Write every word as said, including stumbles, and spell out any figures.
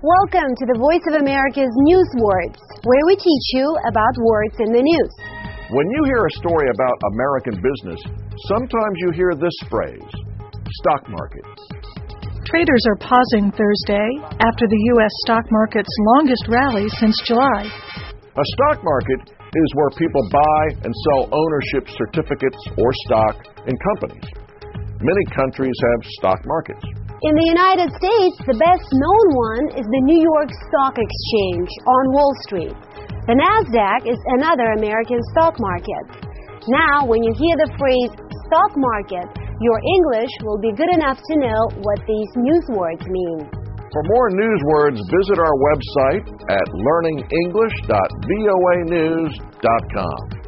Welcome to the Voice of America's News Words, where we teach you about words in the news. When you hear a story about American business, sometimes you hear this phrase, stock market. Traders are pausing Thursday after the U S stock market's longest rally since July. A stock market is where people buy and sell ownership certificates or stock in companies. Many countries have stock markets. In the United States, the best-known one is the New York Stock Exchange on Wall Street. The NASDAQ is another American stock market. Now, when you hear the phrase stock market, your English will be good enough to know what these news words mean. For more news words, visit our website at learning english dot voa news dot com.